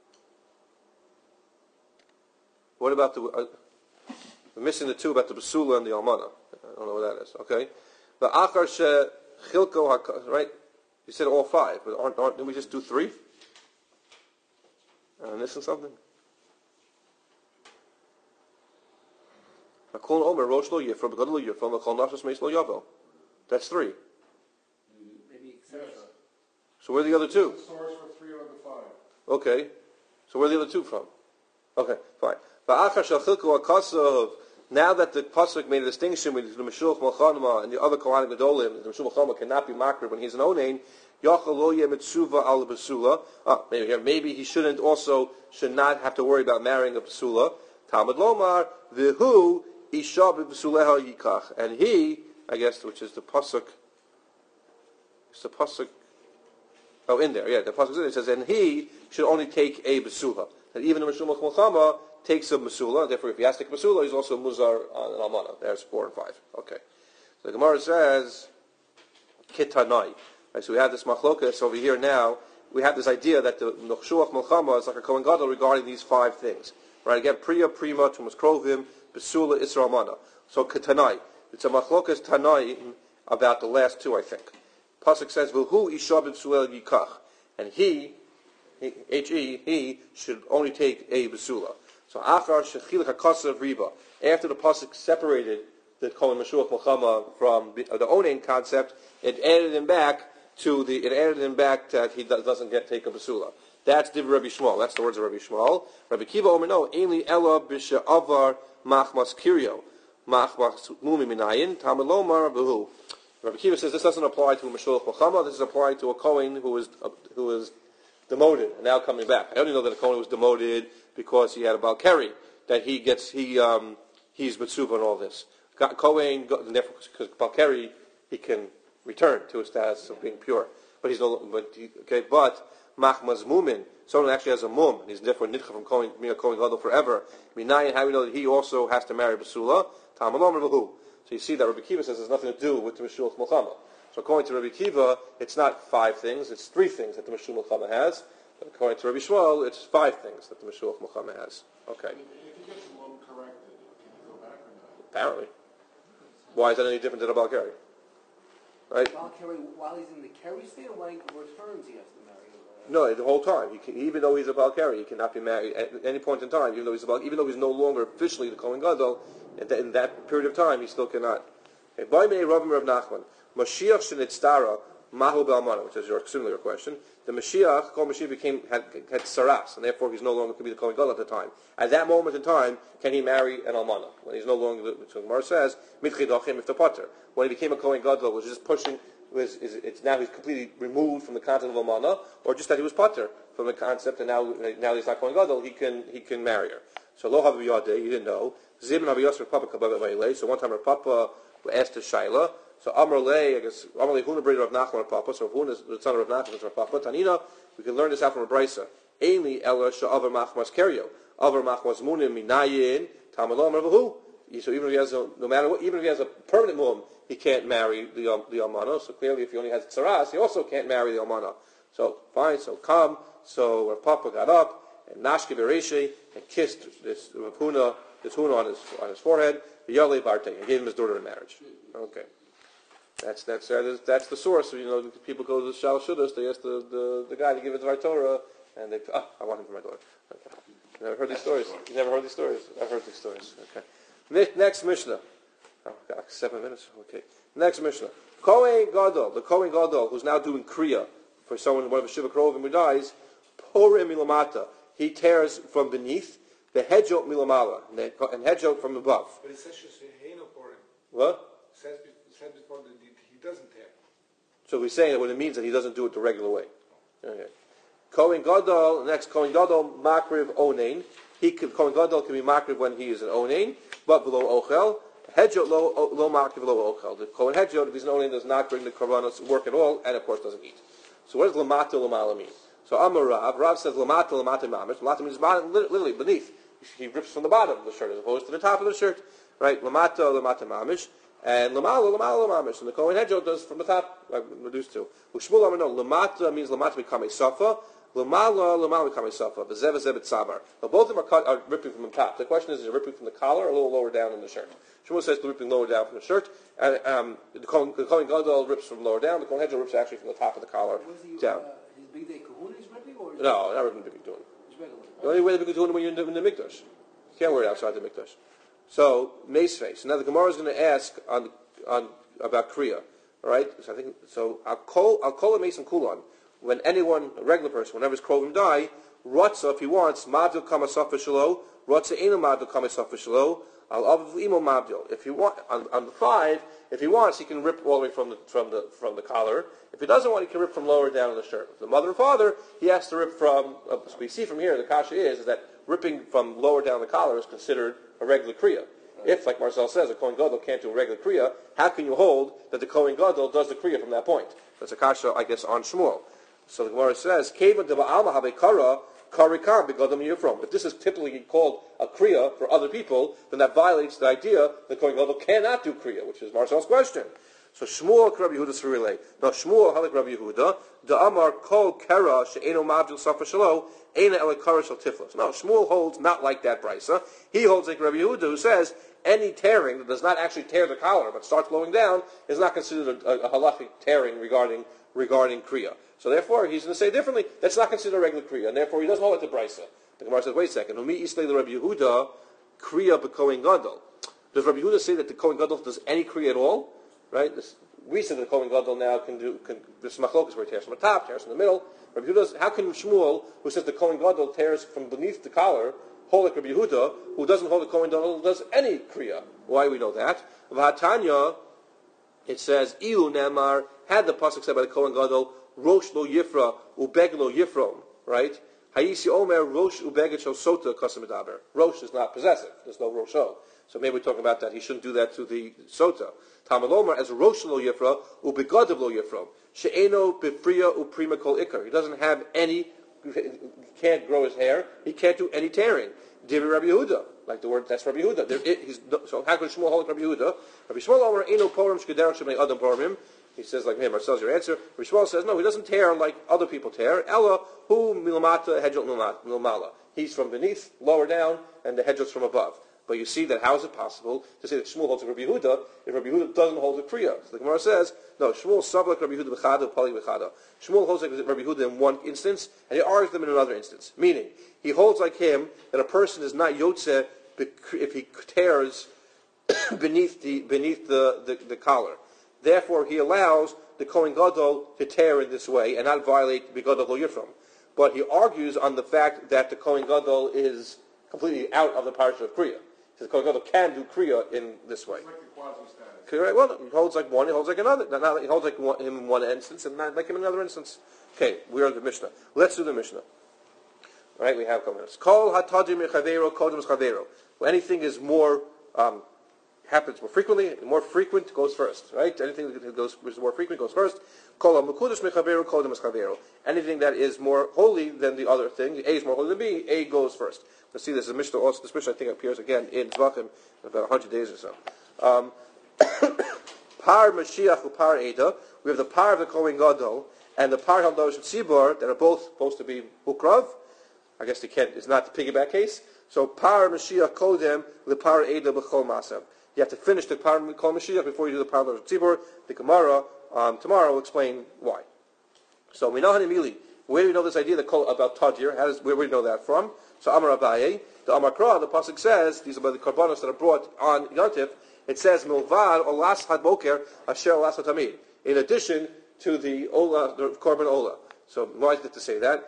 Speaker 1: What about the? Uh, we're missing the two about the basula and the almana. I don't know what that is. Okay, the achar she. Chilko, right? You said all five, but aren't, aren't didn't we just do three? Am I missing something? That's three.
Speaker 2: Maybe et cetera.
Speaker 1: So where are the other two?
Speaker 3: The source for three of the five.
Speaker 1: Okay. So where are the other two from? Okay, fine. Now that the pasuk made a distinction between the Mashuach Malchama and the other Kohanim Gedolim, the Mashuach Malchama cannot be makriv when he's an onain. Yachal lo yeh mitzuva al basula. Ah, maybe here, maybe he shouldn't also should not have to worry about marrying a basula. Talmud Lomar v'hu isha b'basuleha yikach, and he, I guess, which is the pasuk. It's the pasuk. Oh, in there, yeah, the pasuk it says, and he should only take a basula. And even the Mashuach Malchama takes a masula, therefore if he has to take a masula, he's also muzar on an almana. There's four and five. Okay. So the Gemara says, kitanai. Right, so we have this machlokas over here now. We have this idea that the Mashuach Malchama is like a Kohen Gadol regarding these five things. Right, again, priya, prima, tumas krovim, basula, isra, almana. So kitanai. It's a machlokas tanai about the last two, I think. Pasuk says, v'hu isha b'basulah yikach. And he, H E, he should only take a basula. So achar shechilach hakasav riba. After the pasuk separated the Kohen Mashuach Malchama from the, uh, the onain concept, it added him back to the. It added him back that he doesn't get take a basula. That's Div Rabbi Shmuel. That's the words of Rabbi Shmuel. Rabbi Kiva Omer no ainli ella b'she'avar machmas kiryo machmas mumi minayin Talmud Lomar b'hu. Rabbi Kiva says this doesn't apply to a Mashuach Malchama. This is applied to a Kohen who is uh, who is demoted and now coming back. I only know that a Kohen was demoted because he had a Balkari, that he gets, he um, he's Mitzuva and all this. Kohen, therefore, because Balkari, he can return to his status of being pure. But he's no, but he, okay, but Machmaz Mumin, someone actually has a mum, and he's therefore Nitcha from Kohen, being a Kohen Gadol forever. Minayin, how do we know that he also has to marry Basula? Talmud Lomar v'hu. So you see that Rabbi Kiva says there's nothing to do with the Mashuach Malchama. So according to Rabbi Kiva, it's not five things, it's three things that the Mashuach Malchama has. But according to Rabbi Shmuel, it's five things that the Mashuach Malchama has. Okay.
Speaker 3: If he gets the loan corrected, can he go back or not?
Speaker 1: Apparently. Why is that any different than a Balkari? Right?
Speaker 2: Balkari, while he's in the carry state, or when he returns, he has to marry
Speaker 1: No, the whole time. He can, even though he's a Balkari, he cannot be married at any point in time. Even though he's a Bal, even though he's no longer officially the Kohen Gadol, in that, in that period of time, he still cannot. Okay. By me, Rav Rav Nachman, Mashiach shenitztara mahu be'almana, which is your similar question. The Mashiach, Kol Mashiach became had, had saras, and therefore he's no longer could be the Kohen Gadol at the time. At that moment in time, can he marry an almana when he's no longer? The, so Gemara says mitchidachim if the potter. When he became a Kohen Gadol, was just pushing. Was, is, it's now he's completely removed from the concept of almana, or just that he was potter from the concept, and now now he's not Kohen Gadol, he can he can marry her. So lo haviyadeh, you didn't know. Zibin haviyasr papa kabbavet vaylei. So one time her papa asked his shaila. So Amar Lei, I guess Amar Lei Huna brother of Nachman Papa. So Huna is the son of Nachman is Papa. Tanina, we can learn this out from a brisa. Ainli Ella Sha'avar Machmas Kerio. Avar Machmas Munim Minayin Tamalom Ravahu. So even if he has a, no matter what, even if he has a permanent mum, he can't marry the um, the almana. So clearly, if he only has tzaras, he also can't marry the almana. So fine. So come. So Rav Papa got up and Nashke Bereshi and kissed this Rav Huna, this Huna on his on his forehead. The Yale Barte and gave him his daughter in marriage. Okay. That's that's uh, that's the source. You know, people go to the Shal Shudas. They ask the, the, the guy to give it the Torah, and they ah, I want him for my daughter. Okay. You never heard these stories. You never heard these stories. I've heard these stories. Okay. Next, next Mishnah. Oh, got like seven minutes. Okay. Next Mishnah. Kohen Gadol, the Kohen Gadol, who's now doing kriya for someone, one of the Shiva Krovim who dies. Porim milamata. He tears from beneath the hedjot milamala and hedjot from above.
Speaker 3: But it says Sheheno Porim.
Speaker 1: What?
Speaker 3: It says, it says before that he doesn't tear.
Speaker 1: So we're saying that what it means that he doesn't do it the regular way. Okay. Kohen Gadol, next Kohen Gadol, Makriv Onein. He could, Kohen Gadol can be Makriv when he is an Onein, but below Ochel. Hedjot lo, lo Makriv below Ochel. The Kohen Hedjot, if he's an Onein, does not bring the Korbanos work at all, and of course doesn't eat. So what does Lamata Lamala mean? So Amar Rav, Rav says Lamata Lamata Mamish. Lamata means bottom, literally beneath. He rips from the bottom of the shirt as opposed to the top of the shirt. Right? Lamata Lamata Mamish. And Lamala, Lamala, Lamamish. And the Kohen Hedjot does from the top, like reduced to. Ushmul Amar no, Lamata means Lamata become a Safa. Lamala, Lamala become a Safa. V'zev v'zev Sabar. But both of them are, cut, are ripping from the top. The question is, is it ripping from the collar or a little lower down in the shirt? Shmuel says the ripping lower down from the shirt. And um, the Kohen Gadol rips from lower down. The Kohen Hedjot rips actually from the top of the collar
Speaker 2: he,
Speaker 1: down.
Speaker 2: Uh, his big day kahuna is ripping? Or is
Speaker 1: No, not ripping big doing.
Speaker 2: It's regular.
Speaker 1: The only way the big doing when you're in the, in the Mikdash. You can't wear it outside the Mikdash. So, mace face. Now the Gemara is going to ask on on about Kriya. All right? So I think so. I'll call I'll call a mason kulon. When anyone, a regular person, whenever his krovim die, rotza if he wants, mavdil kamasaf v'shalo, rotza eno mavdil kamasaf v'shalo, al aviv imo mavdil. If he want on, on the five, if he wants, he can rip all the way from the from the from the collar. If he doesn't want, he can rip from lower down in the shirt. If the mother and father, he has to rip from. Uh, so we see from here, the kasha is, is that ripping from lower down the collar is considered a regular kriya. If, like Marcel says, a Kohen Gadol can't do a regular kriya, how can you hold that the Kohen Gadol does the kriya from that point? That's a kasha, I guess, on Shmuel. So the Gemara says, "Kevan de ba'alma have a kara karikam begadam yifrom." If this is typically called a kriya for other people, then that violates the idea that Kohen Gadol cannot do kriya, which is Marcel's question. So Shmuel Rabbi Yehuda Srirele. Now Shmuel Halik Rabbi Yehuda, the Amar Kol Kara She'eno Mavdil Safa Shalo Eina Ele Kara Shal Tiflos. Now Shmuel holds not like that brisa. He holds like Rabbi Yehuda, who says any tearing that does not actually tear the collar but starts flowing down is not considered a, a, a halachic tearing regarding regarding kriya. So therefore, he's going to say differently. That's not considered a regular kriya, and therefore he doesn't hold it to brisa. The Gemara says, wait a second. Umi Islay the Rabbi Yehuda kriya b'Kohen Gadol. Does Rabbi Yehuda say that the Kohen Gadol does any kriya at all? Right? This, we said that the Kohen Gadol now can do can, this machlokas where he tears from the top, tears from the middle. Rabbi Yehuda, how can Shmuel, who says the Kohen Gadol tears from beneath the collar, hold like Rabbi Yehuda, who doesn't hold the Kohen Gadol does any kriya? Why do we know that? V'hatanya, it says ilu nemar, had the pasuk said by the Kohen Gadol, rosh lo yifra ubeg lo yifrom, right? Hayisi omer rosh ubeg shel sota kasem medaber. Rosh is not possessive. There's no rosho. So maybe we're talking about that. He shouldn't do that to the sota. Tamalomar as rosh lo yifra ubegadav lo yifrom. She'eno befriya uprima kol ikar. He doesn't have any. He can't grow his hair. He can't do any tearing. Divi Rabbi Yehuda, like the word that's Rabbi Yehuda. There, it, he's, so how can Shmuel hold Rabbi Yehuda? Rabbi Shmuel Omer eno porim shkederach shemei adam porim. He says like him. Marcel's your answer. Rabbi Shmuel says no. He doesn't tear like other people tear. Ella hu milamata hedjot milmala. He's from beneath, lower down, and the hedjot's from above. But you see that how is it possible to say that Shmuel holds like Rabbi Yehuda if Rabbi Yehuda doesn't hold a Kriya? So the Gemara says, no, Shmuel sub like Rabbi Yehuda b'chada, pali b'chada. Shmuel holds like Rabbi Yehuda in one instance, and he argues them in another instance. Meaning, he holds like him that a person is not yotze if he tears beneath the beneath the, the, the collar. Therefore, he allows the Kohen Gadol to tear in this way and not violate the Gadol Yifram. But he argues on the fact that the Kohen Gadol is completely out of the parsha of Kriya. The Kohen Gadol can do Kriya in this way.
Speaker 3: It's like the quasi status.
Speaker 1: Correct. Well, he holds like one, he holds like another. Not, not, he holds like one, him in one instance and not like him in another instance. Okay, we are the Mishnah. Let's do the Mishnah. All right, we have comments. Kol hatadim mechavero kodem chavero. When anything is more um, happens more frequently, the more frequent goes first. Right? Anything that goes is more frequent goes first. Kol hamukudesh mechavero kodem chavero. Anything that is more holy than the other thing, A is more holy than B, A goes first. Let's see this. The Mishnah also, this Mishnah I think appears again in Zvachim in about one hundred days or so. Um, par Mashiach Par Eda. We have the par of the Kohen Gadol and the par Haldosh Tzibor that are both supposed to be Hukrav. I guess they can't. It's not the piggyback case. So par Mashiach Kodem the par Eda b'chol Masav. You have to finish the par Kol Mashiach before you do the par Haldosh Tzibor. The Gemara um, tomorrow will explain why. So we know Hanimili. Where do we know this idea that about Tadir? How does, where do we know that from? So Amar Abaye, the Amar Kra, the pasuk says these are by the karbanos that are brought on Yontif. It says Milvad Olas Had Boker Asher Olas Tamid. In addition to the Ola, the korban Ola. So why is it to say that?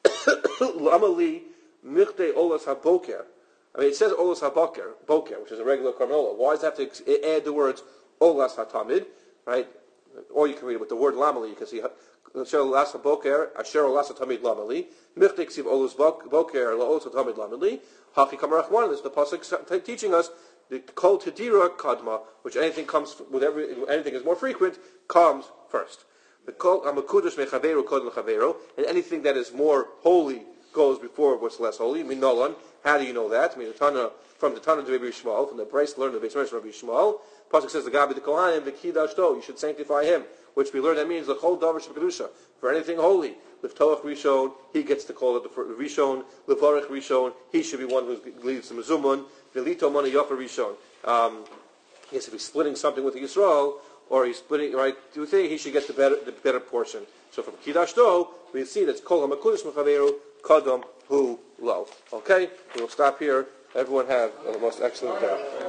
Speaker 1: Lamali Michte Olas HaBoker. I mean, it says Olas HaBoker, Boker, which is a regular korban Ola. Why does it have to add the words Olas HaTamid? Right? Or you can read it with the word Lamali. You can see Asher Olas HaBoker Asher Olas HaTamid Lamali. Michte Ksiv Olas Boker Olas HaTamid Lamali. Haki Kamar Achman. This is the pasuk teaching us the Kol Tedira Kadma, which anything comes with every anything is more frequent, comes first. The Kol Amakudosh Mechavero Kodem Chavero, and anything that is more holy goes before what's less holy. Minolan. How do you know that? I mean, the Tana, from the Tana to Rabbi Yishmael, from the Bryce learned the Beis Medrash Rabbi Yishmael. Pasuk says the Gabi the Kohanim the Kidashto. You should sanctify him, which we learn that means the Chol Davar Shebkedusha for anything holy. Liftoach Rishon, he gets to call it the Rishon. Levarech Rishon, he should be one who leads the Mezumun. Velito Mona Yofa Rishon. Um, yes, if he's splitting something with Yisrael, or he's splitting right to a thing, he should get the better the better portion. So from Kidashto, we see that's Kol HaMakudesh Mechaveru Kadam Hu Lo. Okay, we'll stop here. Everyone have the most excellent day.